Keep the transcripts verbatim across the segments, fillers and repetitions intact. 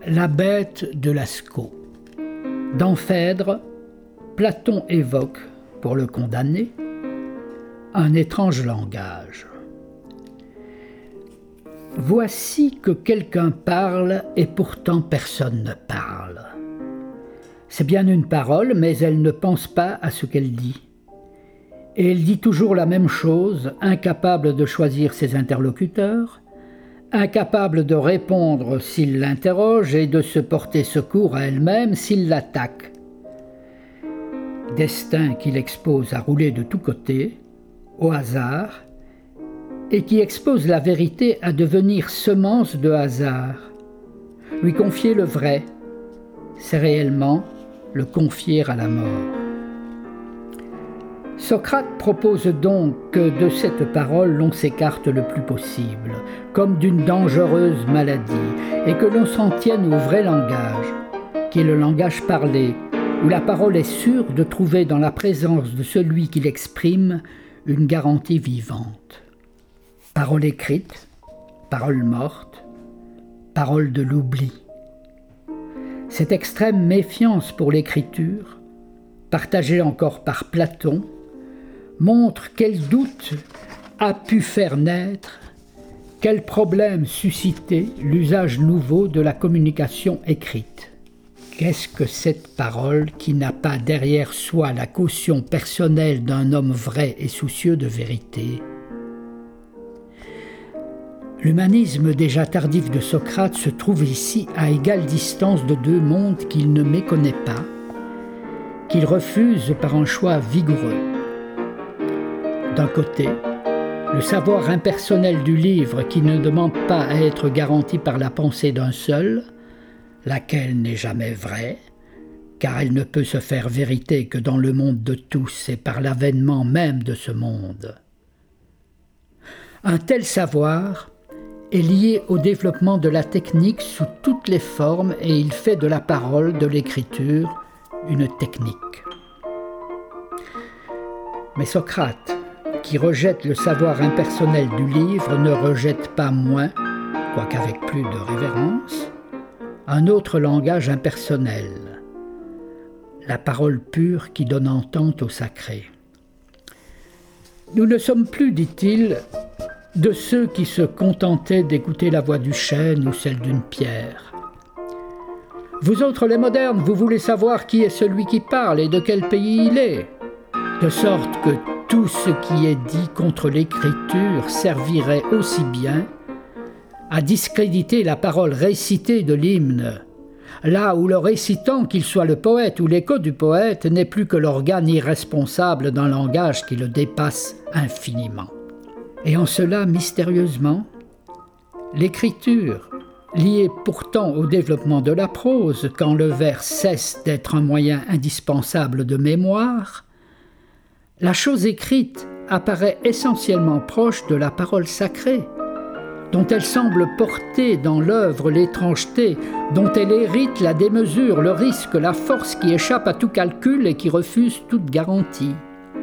La bête de Lascaux. Dans Phèdre, Platon évoque, pour le condamner, un étrange langage. Voici que quelqu'un parle et pourtant personne ne parle. C'est bien une parole, mais elle ne pense pas à ce qu'elle dit. Et elle dit toujours la même chose, incapable de choisir ses interlocuteurs, incapable de répondre s'il l'interroge et de se porter secours à elle-même s'il l'attaque. Destin qui l'expose à rouler de tous côtés, au hasard, et qui expose la vérité à devenir semence de hasard. Lui confier le vrai, c'est réellement le confier à la mort. Socrate propose donc que de cette parole l'on s'écarte le plus possible, comme d'une dangereuse maladie, et que l'on s'en tienne au vrai langage, qui est le langage parlé, où la parole est sûre de trouver dans la présence de celui qui l'exprime une garantie vivante. Parole écrite, parole morte, parole de l'oubli. Cette extrême méfiance pour l'écriture, partagée encore par Platon, montre quel doute a pu faire naître, quel problème susciter l'usage nouveau de la communication écrite. Qu'est-ce que cette parole qui n'a pas derrière soi la caution personnelle d'un homme vrai et soucieux de vérité ? L'humanisme déjà tardif de Socrate se trouve ici à égale distance de deux mondes qu'il ne méconnaît pas, qu'il refuse par un choix vigoureux. D'un côté, le savoir impersonnel du livre qui ne demande pas à être garanti par la pensée d'un seul, laquelle n'est jamais vraie, car elle ne peut se faire vérité que dans le monde de tous et par l'avènement même de ce monde. Un tel savoir est lié au développement de la technique sous toutes les formes et il fait de la parole, de l'écriture, une technique. Mais Socrate, qui rejette le savoir impersonnel du livre, ne rejette pas moins, quoique avec plus de révérence, un autre langage impersonnel, la parole pure qui donne entente au sacré. Nous ne sommes plus, dit-il, de ceux qui se contentaient d'écouter la voix du chêne ou celle d'une pierre. Vous autres les modernes, vous voulez savoir qui est celui qui parle et de quel pays il est, de sorte que tout ce qui est dit contre l'écriture servirait aussi bien à discréditer la parole récitée de l'hymne, là où le récitant, qu'il soit le poète ou l'écho du poète, n'est plus que l'organe irresponsable d'un langage qui le dépasse infiniment. Et en cela, mystérieusement, l'écriture, liée pourtant au développement de la prose, quand le vers cesse d'être un moyen indispensable de mémoire, la chose écrite apparaît essentiellement proche de la parole sacrée, dont elle semble porter dans l'œuvre l'étrangeté, dont elle hérite la démesure, le risque, la force qui échappe à tout calcul et qui refuse toute garantie.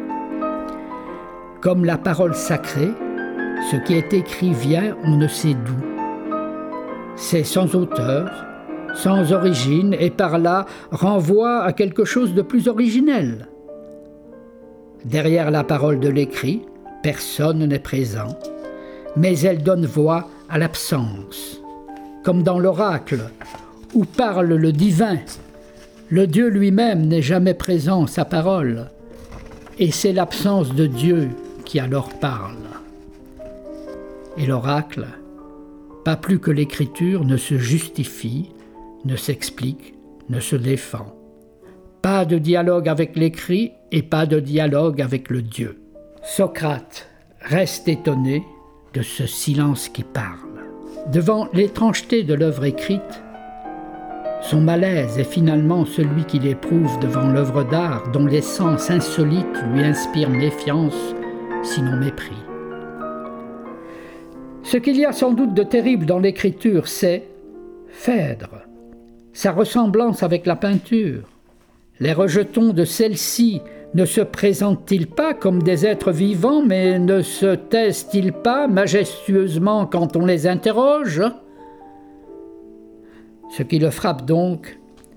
Comme la parole sacrée, ce qui est écrit vient on ne sait d'où. C'est sans auteur, sans origine, et par là renvoie à quelque chose de plus originel. Derrière la parole de l'écrit, personne n'est présent, mais elle donne voix à l'absence, comme dans l'oracle, où parle le divin. Le Dieu lui-même n'est jamais présent, sa parole, et c'est l'absence de Dieu qui alors parle. Et l'oracle, pas plus que l'écriture, ne se justifie, ne s'explique, ne se défend. Pas de dialogue avec l'écrit et pas de dialogue avec le Dieu. Socrate reste étonné de ce silence qui parle. Devant l'étrangeté de l'œuvre écrite, son malaise est finalement celui qu'il éprouve devant l'œuvre d'art dont l'essence insolite lui inspire méfiance, sinon mépris. Ce qu'il y a sans doute de terrible dans l'écriture, c'est Phèdre, sa ressemblance avec la peinture. Les rejetons de celle-ci ne se présentent-ils pas comme des êtres vivants, mais ne se taisent-ils pas majestueusement quand on les interroge ? Ce qui le frappe donc,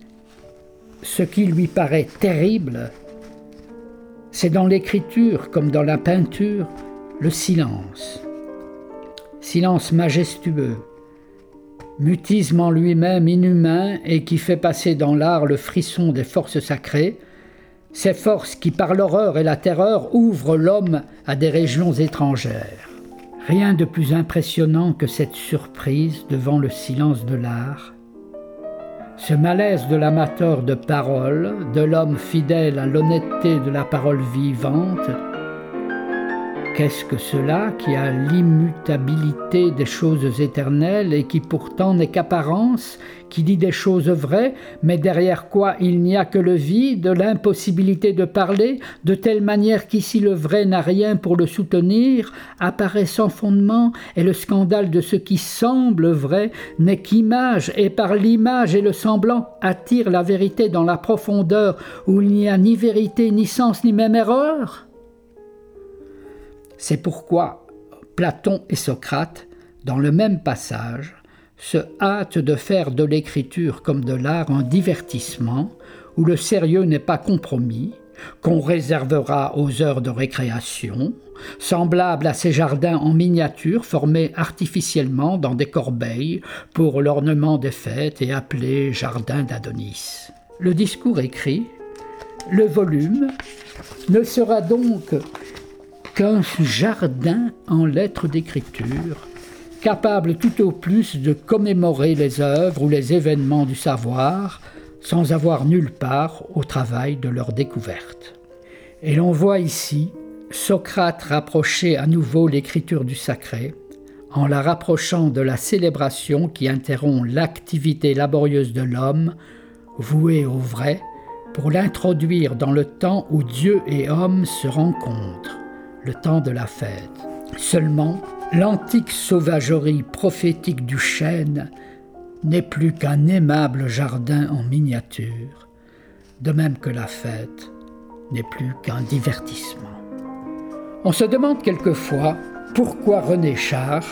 ce qui lui paraît terrible, c'est dans l'écriture comme dans la peinture, le silence. Silence majestueux, mutisme en lui-même inhumain et qui fait passer dans l'art le frisson des forces sacrées, ces forces qui, par l'horreur et la terreur, ouvrent l'homme à des régions étrangères. Rien de plus impressionnant que cette surprise devant le silence de l'art, ce malaise de l'amateur de parole, de l'homme fidèle à l'honnêteté de la parole vivante. Qu'est-ce que cela qui a l'immutabilité des choses éternelles et qui pourtant n'est qu'apparence, qui dit des choses vraies, mais derrière quoi il n'y a que le vide, l'impossibilité de parler, de telle manière qu'ici le vrai n'a rien pour le soutenir, apparaît sans fondement, et le scandale de ce qui semble vrai n'est qu'image, et par l'image et le semblant attire la vérité dans la profondeur où il n'y a ni vérité, ni sens, ni même erreur. C'est pourquoi Platon et Socrate, dans le même passage, se hâtent de faire de l'écriture comme de l'art un divertissement où le sérieux n'est pas compromis, qu'on réservera aux heures de récréation, semblable à ces jardins en miniature formés artificiellement dans des corbeilles pour l'ornement des fêtes et appelés jardins d'Adonis. Le discours écrit, le volume, ne sera donc qu'un jardin en lettres d'écriture, capable tout au plus de commémorer les œuvres ou les événements du savoir, sans avoir nulle part au travail de leur découverte. Et l'on voit ici Socrate rapprocher à nouveau l'écriture du sacré, en la rapprochant de la célébration qui interrompt l'activité laborieuse de l'homme, voué au vrai, pour l'introduire dans le temps où Dieu et homme se rencontrent, le temps de la fête. Seulement, l'antique sauvagerie prophétique du chêne n'est plus qu'un aimable jardin en miniature, de même que la fête n'est plus qu'un divertissement. On se demande quelquefois pourquoi René Char,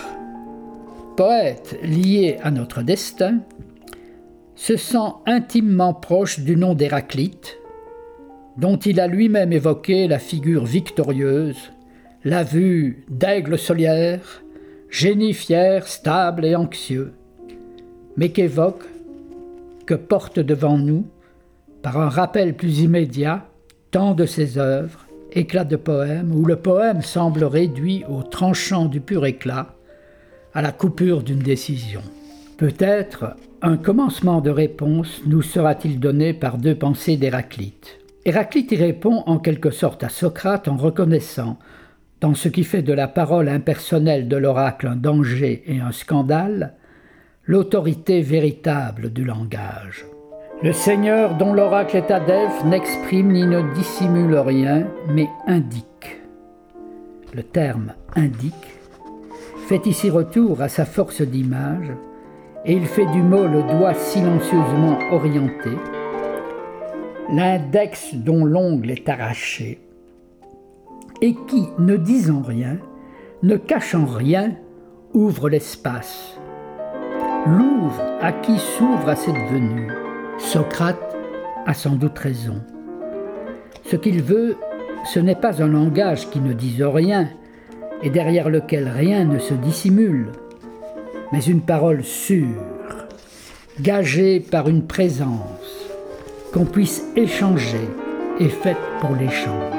poète lié à notre destin, se sent intimement proche du nom d'Héraclite, dont il a lui-même évoqué la figure victorieuse, la vue d'aigle soliaire, génie fier, stable et anxieux, mais qu'évoque, que porte devant nous, par un rappel plus immédiat, tant de ses œuvres, éclats de poèmes, où le poème semble réduit au tranchant du pur éclat, à la coupure d'une décision. Peut-être un commencement de réponse nous sera-t-il donné par deux pensées d'Héraclite. Héraclite y répond en quelque sorte à Socrate en reconnaissant, dans ce qui fait de la parole impersonnelle de l'oracle un danger et un scandale, l'autorité véritable du langage. Le Seigneur dont l'oracle est adepte n'exprime ni ne dissimule rien, mais indique. Le terme « indique » fait ici retour à sa force d'image, et il fait du mot le doigt silencieusement orienté, l'index dont l'ongle est arraché, et qui, ne disant rien, ne cachant rien, ouvre l'espace. L'ouvre à qui s'ouvre à cette venue. Socrate a sans doute raison. Ce qu'il veut, ce n'est pas un langage qui ne dise rien, et derrière lequel rien ne se dissimule, mais une parole sûre, gagée par une présence, qu'on puisse échanger et faite pour l'échange.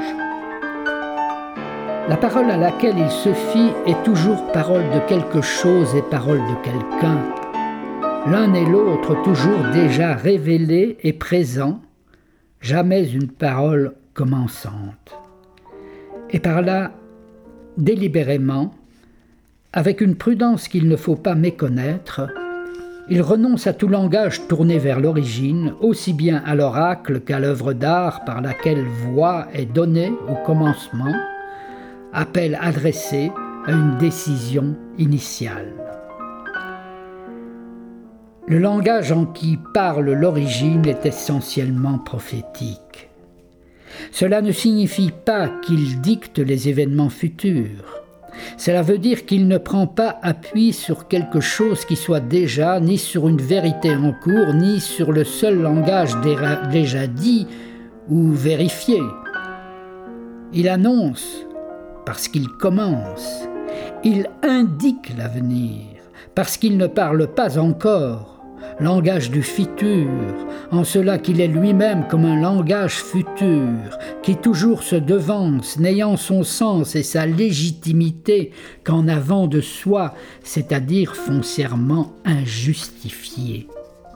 La parole à laquelle il se fie est toujours parole de quelque chose et parole de quelqu'un. L'un et l'autre toujours déjà révélés et présents, jamais une parole commençante. Et par là, délibérément, avec une prudence qu'il ne faut pas méconnaître, il renonce à tout langage tourné vers l'origine, aussi bien à l'oracle qu'à l'œuvre d'art par laquelle voix est donnée au commencement, appel adressé à une décision initiale. Le langage en qui parle l'origine est essentiellement prophétique. Cela ne signifie pas qu'il dicte les événements futurs, Cela veut dire qu'il ne prend pas appui sur quelque chose qui soit déjà, ni sur une vérité en cours, ni sur le seul langage déjà dit ou vérifié. Il annonce parce qu'il commence. Il indique l'avenir parce qu'il ne parle pas encore. Langage du futur, en cela qu'il est lui-même comme un langage futur, qui toujours se devance, n'ayant son sens et sa légitimité qu'en avant de soi, c'est-à-dire foncièrement injustifié.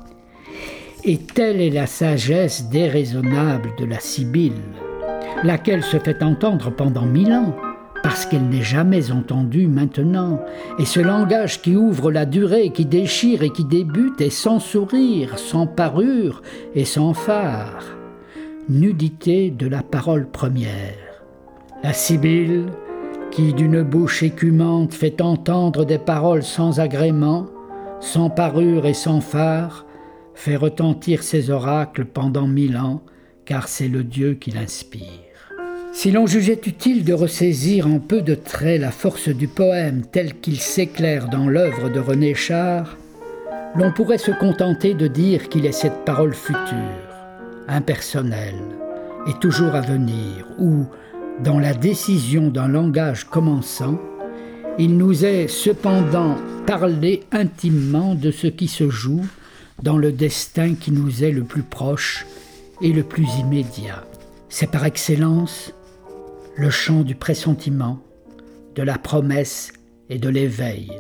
Et telle est la sagesse déraisonnable de la Sibylle, laquelle se fait entendre pendant mille ans, parce qu'elle n'est jamais entendue maintenant, et ce langage qui ouvre la durée, qui déchire et qui débute, est sans sourire, sans parure et sans phare. Nudité de la parole première. La Sibylle, qui d'une bouche écumante fait entendre des paroles sans agrément, sans parure et sans phare, fait retentir ses oracles pendant mille ans, car c'est le Dieu qui l'inspire. Si l'on jugeait utile de ressaisir en peu de traits la force du poème tel qu'il s'éclaire dans l'œuvre de René Char, l'on pourrait se contenter de dire qu'il est cette parole future, impersonnelle et toujours à venir, où, dans la décision d'un langage commençant, il nous est cependant parlé intimement de ce qui se joue dans le destin qui nous est le plus proche et le plus immédiat. C'est par excellence le chant du pressentiment, de la promesse et de l'éveil.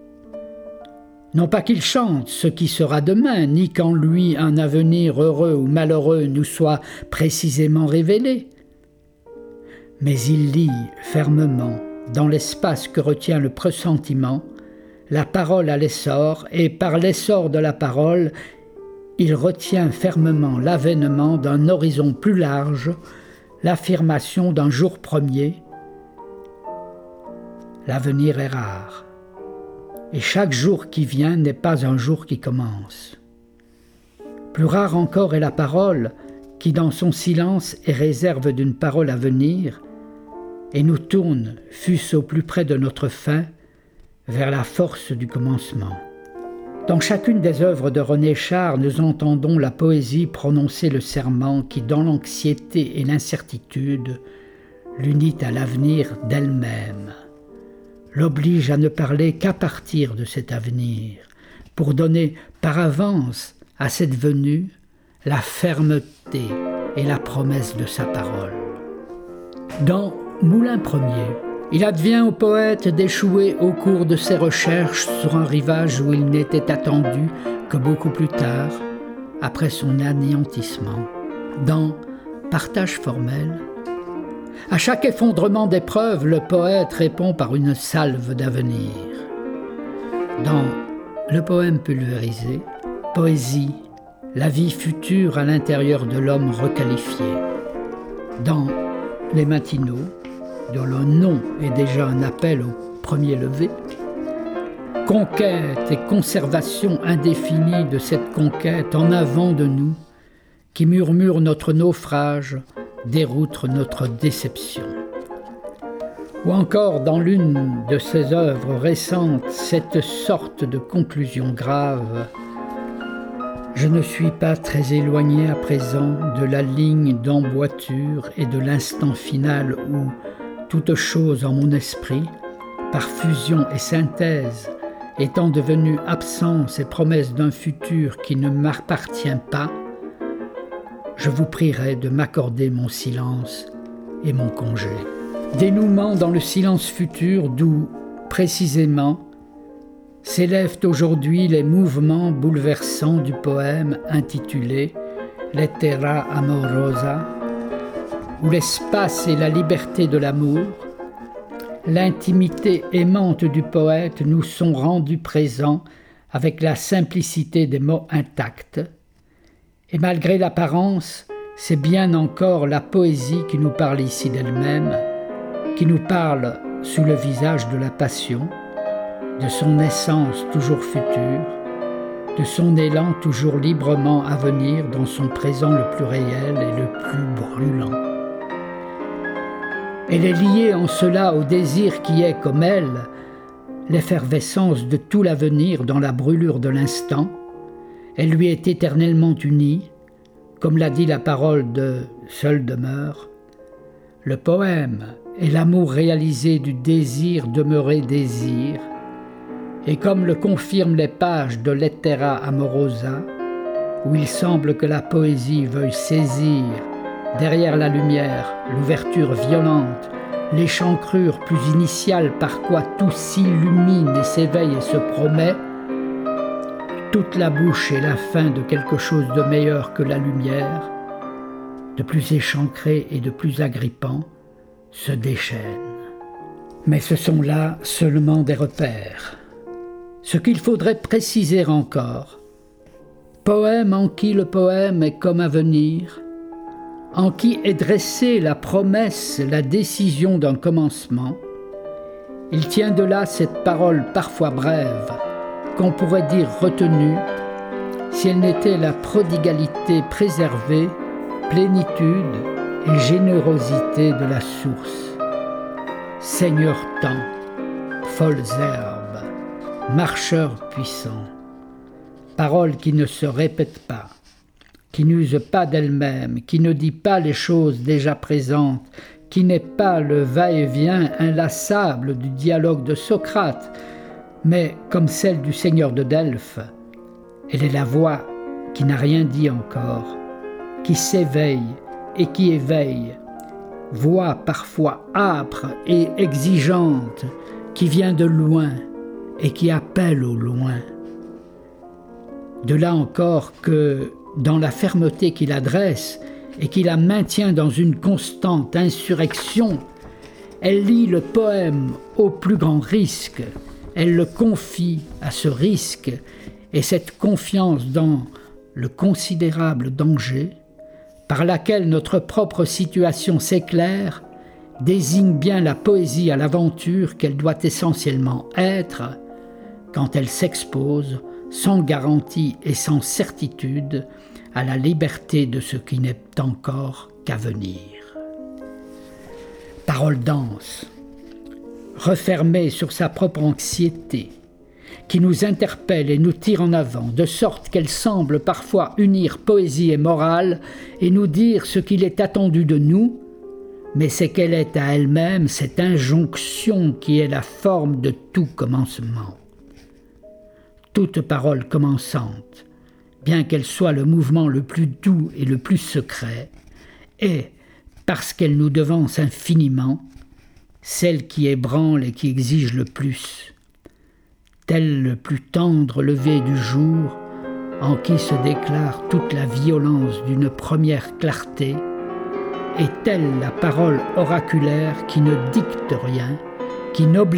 Non pas qu'il chante ce qui sera demain, ni qu'en lui un avenir heureux ou malheureux nous soit précisément révélé, mais il lit fermement, dans l'espace que retient le pressentiment, la parole à l'essor, et par l'essor de la parole, il retient fermement l'avènement d'un horizon plus large, l'affirmation d'un jour premier. L'avenir est rare, et chaque jour qui vient n'est pas un jour qui commence. Plus rare encore est la parole qui, dans son silence, est réserve d'une parole à venir, et nous tourne, fût-ce au plus près de notre fin, vers la force du commencement. Dans chacune des œuvres de René Char, nous entendons la poésie prononcer le serment qui, dans l'anxiété et l'incertitude, l'unit à l'avenir d'elle-même, l'oblige à ne parler qu'à partir de cet avenir, pour donner par avance à cette venue la fermeté et la promesse de sa parole. Dans Moulin Premier, il advient au poète d'échouer au cours de ses recherches sur un rivage où il n'était attendu que beaucoup plus tard, après son anéantissement. Dans Partage formel, à chaque effondrement d'épreuves, le poète répond par une salve d'avenir. Dans Le poème pulvérisé, poésie, la vie future à l'intérieur de l'homme requalifié. Dans Les matinaux, dont le nom est déjà un appel au premier lever, conquête et conservation indéfinie de cette conquête en avant de nous, qui murmure notre naufrage, déroute notre déception. Ou encore dans l'une de ses œuvres récentes, cette sorte de conclusion grave: je ne suis pas très éloigné à présent de la ligne d'emboîture et de l'instant final où toute chose en mon esprit, par fusion et synthèse, étant devenue absence et promesse d'un futur qui ne m'appartient pas, je vous prierai de m'accorder mon silence et mon congé. Dénouement dans le silence futur d'où, précisément, s'élèvent aujourd'hui les mouvements bouleversants du poème intitulé « Lettera amorosa », où l'espace et la liberté de l'amour, l'intimité aimante du poète nous sont rendus présents avec la simplicité des mots intacts. Et malgré l'apparence, c'est bien encore la poésie qui nous parle ici d'elle-même, qui nous parle sous le visage de la passion, de son essence toujours future, de son élan toujours librement à venir dans son présent le plus réel et le plus brûlant. Elle est liée en cela au désir qui est, comme elle, l'effervescence de tout l'avenir dans la brûlure de l'instant. Elle lui est éternellement unie, comme l'a dit la parole de « Seule demeure ». Le poème est l'amour réalisé du désir demeuré désir, et comme le confirment les pages de Lettera Amorosa, où il semble que la poésie veuille saisir, derrière la lumière, l'ouverture violente, l'échancrure plus initiale par quoi tout s'illumine et s'éveille et se promet, toute la bouche est la fin de quelque chose de meilleur que la lumière, de plus échancré et de plus agrippant, se déchaîne. Mais ce sont là seulement des repères. Ce qu'il faudrait préciser encore, poème en qui le poème est comme un venir, en qui est dressée la promesse, la décision d'un commencement, il tient de là cette parole parfois brève, qu'on pourrait dire retenue, si elle n'était la prodigalité préservée, plénitude et générosité de la source. Seigneur temps, folles herbes, marcheurs puissants, parole qui ne se répète pas, qui n'use pas d'elle-même, qui ne dit pas les choses déjà présentes, qui n'est pas le va-et-vient inlassable du dialogue de Socrate, mais comme celle du Seigneur de Delphes, elle est la voix qui n'a rien dit encore, qui s'éveille et qui éveille, voix parfois âpre et exigeante, qui vient de loin et qui appelle au loin. De là encore que, dans la fermeté qu'il adresse et qui la maintient dans une constante insurrection, elle lie le poème au plus grand risque, elle le confie à ce risque, et cette confiance dans le considérable danger, par laquelle notre propre situation s'éclaire, désigne bien la poésie à l'aventure qu'elle doit essentiellement être, quand elle s'expose, sans garantie et sans certitude, à la liberté de ce qui n'est encore qu'à venir. Parole dense, refermée sur sa propre anxiété, qui nous interpelle et nous tire en avant, de sorte qu'elle semble parfois unir poésie et morale et nous dire ce qu'il est attendu de nous, mais c'est qu'elle est à elle-même cette injonction qui est la forme de tout commencement. Toute parole commençante, bien qu'elle soit le mouvement le plus doux et le plus secret, est, parce qu'elle nous devance infiniment, celle qui ébranle et qui exige le plus, tel le plus tendre lever du jour, en qui se déclare toute la violence d'une première clarté, et telle la parole oraculaire qui ne dicte rien, qui n'oblige